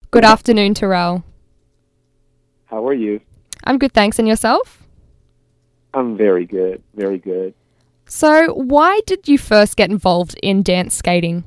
Good afternoon, Terrell. How are you? I'm good, thanks. And yourself? I'm very good, very good. So, why did you first get involved in dance skating?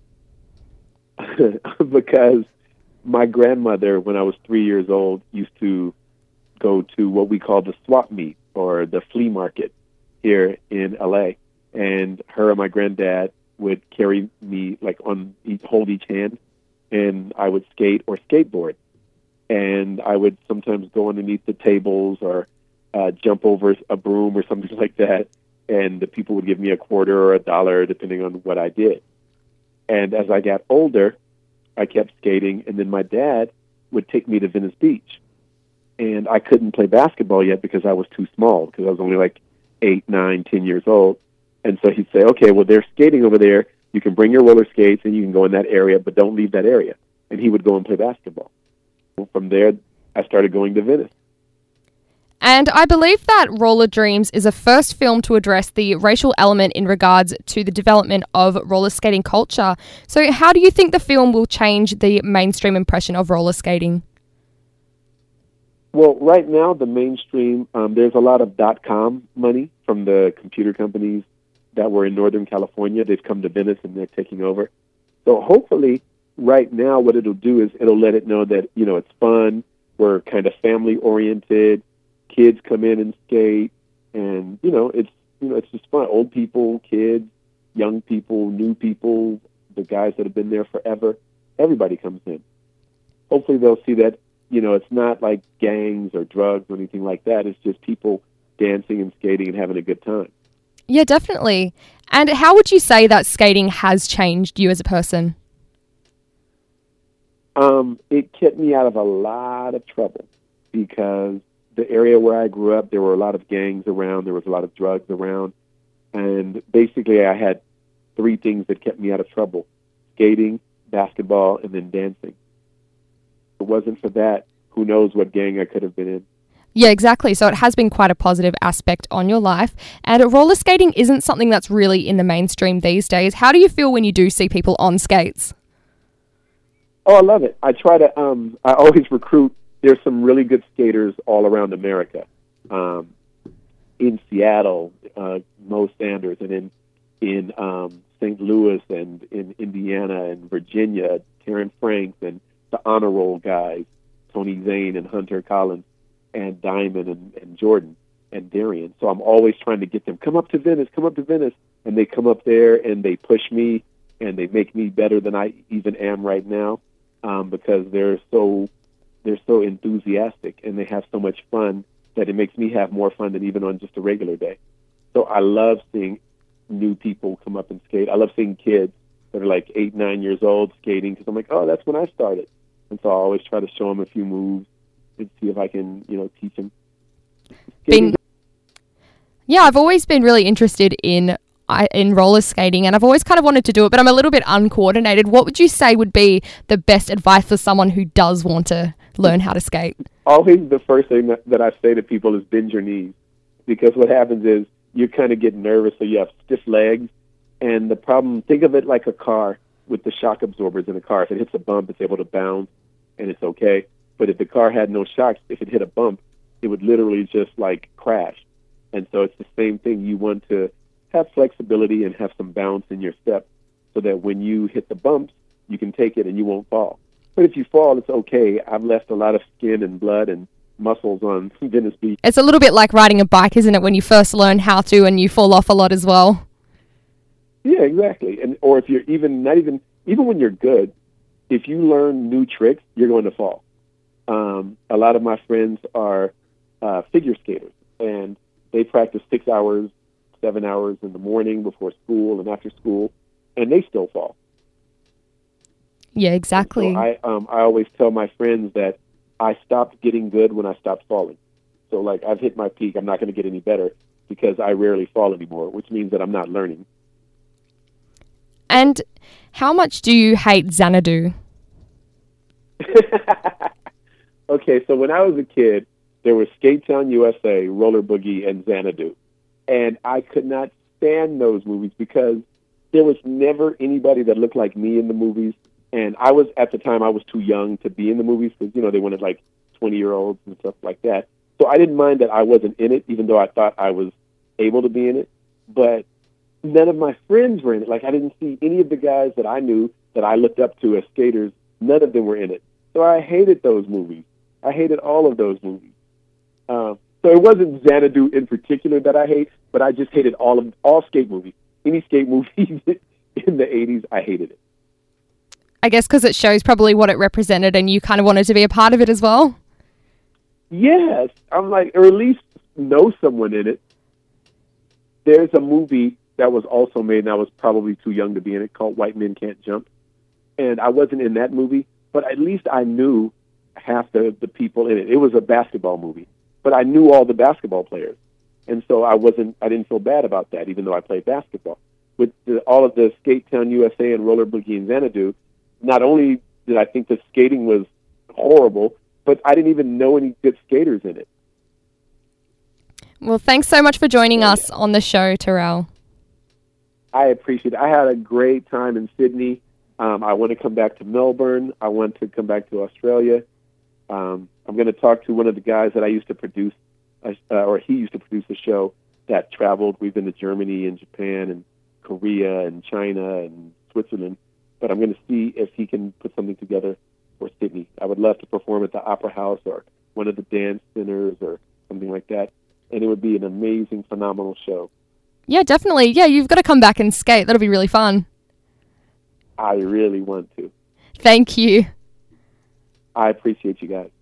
Because my grandmother, when I was 3 years old, used to go to what we call the swap meet or the flea market here in LA. And her and my granddad would carry me hold each hand, and I would skate or skateboard. And I would sometimes go underneath the tables or jump over a broom or something like that. And the people would give me a quarter or a dollar, depending on what I did. And as I got older, I kept skating, and then my dad would take me to Venice Beach. And I couldn't play basketball yet because I was too small, because I was only like 8, 9, 10 years old. And so he'd say, okay, well, they're skating over there. You can bring your roller skates, and you can go in that area, but don't leave that area. And he would go and play basketball. From there, I started going to Venice. And I believe that Roller Dreams is a first film to address the racial element in regards to the development of roller skating culture. So how do you think the film will change the mainstream impression of roller skating? Well, right now, the mainstream, there's a lot of .com money from the computer companies that were in Northern California. They've come to Venice, and they're taking over. So hopefully, right now, what it'll do is it'll let it know that, it's fun. We're kind of family-oriented. Kids come in and skate, and, it's just fun. Old people, kids, young people, new people, the guys that have been there forever. Everybody comes in. Hopefully they'll see that, it's not like gangs or drugs or anything like that. It's just people dancing and skating and having a good time. Yeah, definitely. And how would you say that skating has changed you as a person? It kept me out of a lot of trouble because the area where I grew up, there were a lot of gangs around. There was a lot of drugs around. And basically I had 3 things that kept me out of trouble: skating, basketball, and then dancing. If it wasn't for that, who knows what gang I could have been in. Yeah, exactly. So it has been quite a positive aspect on your life. And roller skating isn't something that's really in the mainstream these days. How do you feel when you do see people on skates? Oh, I love it. I try to, I always recruit. There's some really good skaters all around America. In Seattle, Mo Sanders, and in St. Louis, and in Indiana and Virginia, Terrence Franks, and the honor roll guys, Tony Zane and Hunter Collins, and Diamond and Jordan and Darian. So I'm always trying to get them, come up to Venice. And they come up there and they push me and they make me better than I even am right now, because they're so enthusiastic and they have so much fun that it makes me have more fun than even on just a regular day. So I love seeing new people come up and skate. I love seeing kids that are like 8, 9 years old skating, because I'm like, oh, that's when I started. And so I always try to show them a few moves and see if I can, teach them. Yeah, I've always been really interested in roller skating, and I've always kind of wanted to do it, but I'm a little bit uncoordinated. What would you say would be the best advice for someone who does want to learn how to skate? Always the first thing that I say to people is bend your knees, because what happens is you kind of get nervous, so you have stiff legs. And the problem, think of it like a car with the shock absorbers in a car. If it hits a bump, it's able to bounce, and it's okay. But if the car had no shocks, if it hit a bump, it would literally just like crash. And so it's the same thing. You want to have flexibility and have some bounce in your step so that when you hit the bumps, you can take it and you won't fall. But if you fall, it's okay. I've left a lot of skin and blood and muscles on Venice Beach. It's a little bit like riding a bike, isn't it, when you first learn how to and you fall off a lot as well? Yeah, exactly. And or if you're even when you're good, if you learn new tricks, you're going to fall. A lot of my friends are figure skaters, and they practice 6 hours, 7 hours in the morning before school and after school, and they still fall. Yeah, exactly. So I always tell my friends that I stopped getting good when I stopped falling. So like I've hit my peak. I'm not going to get any better because I rarely fall anymore, which means that I'm not learning. And how much do you hate Xanadu? Okay, so when I was a kid, there was Skate Town USA, Roller Boogie, and Xanadu. And I could not stand those movies because there was never anybody that looked like me in the movies. And I was, at the time, I was too young to be in the movies because, they wanted like 20-year-olds and stuff like that. So I didn't mind that I wasn't in it, even though I thought I was able to be in it. But none of my friends were in it. Like, I didn't see any of the guys that I knew that I looked up to as skaters. None of them were in it. So I hated those movies. I hated all of those movies. So it wasn't Xanadu in particular that I hate, but I just hated all skate movies. Any skate movies in the 80s, I hated it. I guess because it shows probably what it represented and you kind of wanted to be a part of it as well. Yes. I'm like, or at least know someone in it. There's a movie that was also made, and I was probably too young to be in it, called White Men Can't Jump. And I wasn't in that movie, but at least I knew half the people in it. It was a basketball movie, but I knew all the basketball players. And so I didn't feel bad about that, even though I played basketball. With all of the Skate Town USA and Roller Boogie and Xanadu, not only did I think the skating was horrible, but I didn't even know any good skaters in it. Well, thanks so much for joining us on the show, Terrell. I appreciate it. I had a great time in Sydney. I want to come back to Melbourne. I want to come back to Australia. I'm going to talk to one of the guys that I used to produce, or he used to produce a show that traveled. We've been to Germany and Japan and Korea and China and Switzerland. But I'm going to see if he can put something together for Sydney. I would love to perform at the Opera House or one of the dance centers or something like that. And it would be an amazing, phenomenal show. Yeah, definitely. Yeah, you've got to come back and skate. That'll be really fun. I really want to. Thank you. I appreciate you guys.